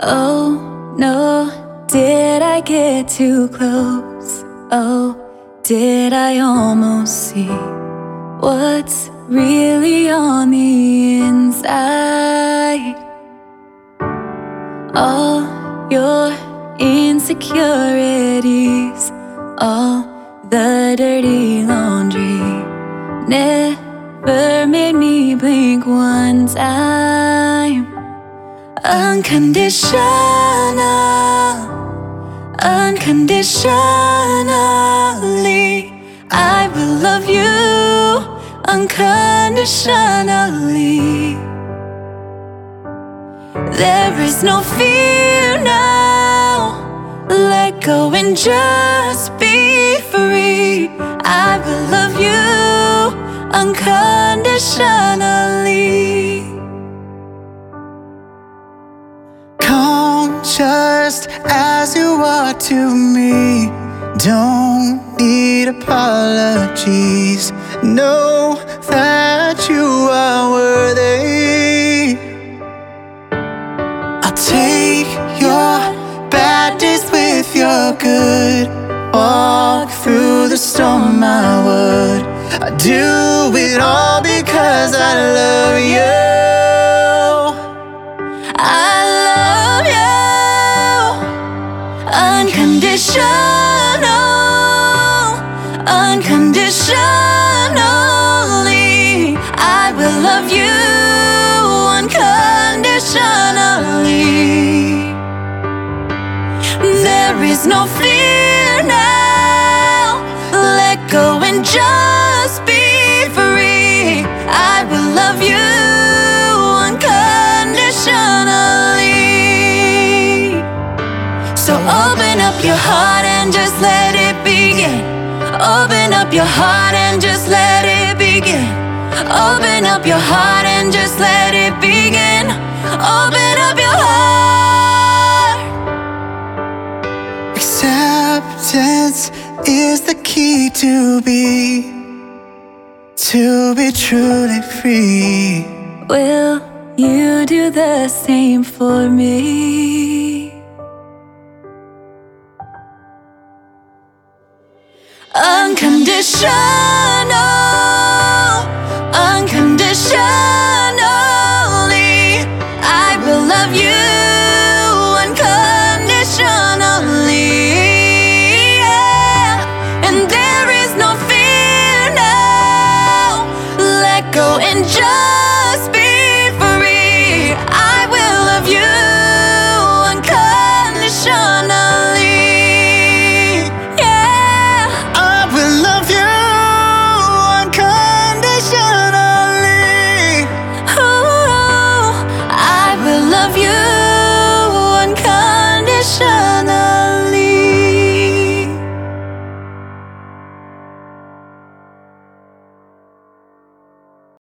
Oh no, did I get too close? Oh, did I almost see what's really on the inside? All your insecurities, all the dirty laundry, never made me blink one time. Unconditional, unconditionally, I will love you unconditionally. There is no fear now. Let go and just be free. I will love you unconditionally. Come just as you are to me. Don't need apologies. Know that you are worthy. I'll take your bad days with your good. Walk through the storm, I would. I do it all because I love you. I love you unconditional, unconditionally. I will love you unconditionally. There is no fear now. Let go and just be free. I will love you unconditionally. So open up your heart and just let it begin. Open up your heart and just let it begin. Open up your heart and just let it begin. Open up your heart. Acceptance is the key to be truly free. Will you do the same for me? Unconditional, unconditionally, I will love you unconditionally. And there is no fear now. Let go and just